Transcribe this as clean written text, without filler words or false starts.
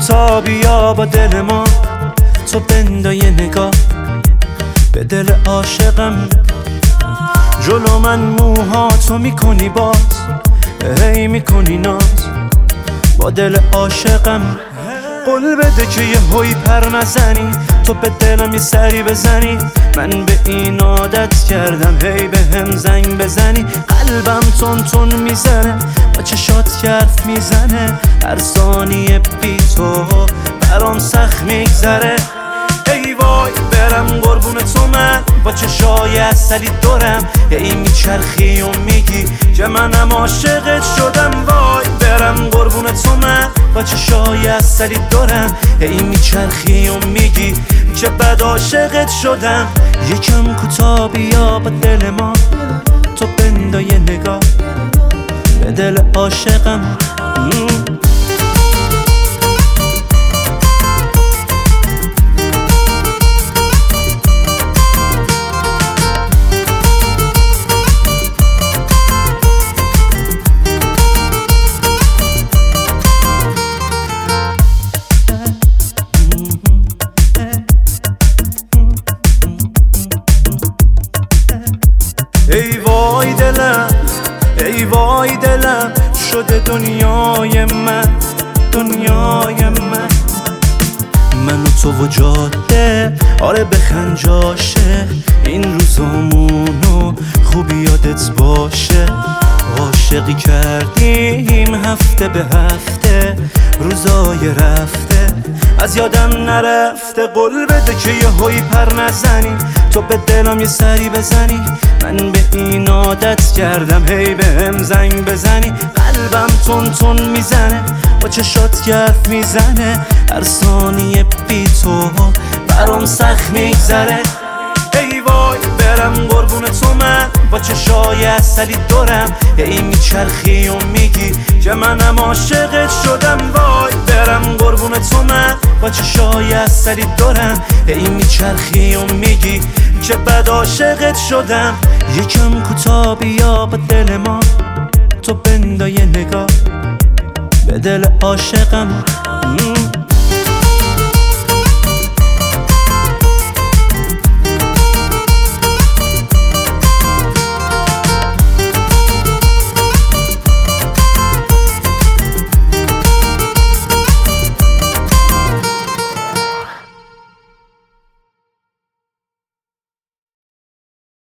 کوتا بیا با دل ما، تو بندای نگاه به دل عاشقم. جلو من موهاتو میکنی باز، هی میکنی ناز با دل عاشقم. قول بده که یه هوی پر نزنی، تو به دلم یه سری بزنی. من به این عادت کردم هی به هم زنگ بزنی. قلبم تون تون میزنه، با چشات حرف میزنه. هر ثانیه بی تو برام سخت میگذره. ای وای برم قربون تو، من با چشای عسلی دورم. هی میچرخی و میگی که منم عاشقت شدم. وای برم قربون تو، من با چشای عسلی دورم. هی میچرخی و میگی که بد عاشقت شدم. یکم کوتا بیا با دل ما، تو بندای نگاه به دل عاشقم. ای وای دلم، ای وای دلم شده دنیای من، دنیای من. من و تو و جاده، آره بخند جاشه. این روزامونو خوبی یادت باشه. عاشقی کردیم هفته به هفته، روزای رفته از یادم نرفته. قول بده که یه هوی پر نزنی، تو به دلم یه سری بزنی. من به این عادت کردم هی به هم زنگ بزنی. قلبم تون تون میزنه، با چشات حرف میزنه. هر ثانیه بی تو برام سخت میگذره. ای وای برم قربون تو، من با چشای عسلی دورم. هی میچرخی و میگی که منم عاشقت شدم. وای برم قربون تو، من با چشای عسلی دورم. هی میچرخی و میگی که بد عاشقت شدم. یکم کوتا بیا با دل ما، تو بندای نگاه به دل عاشقم.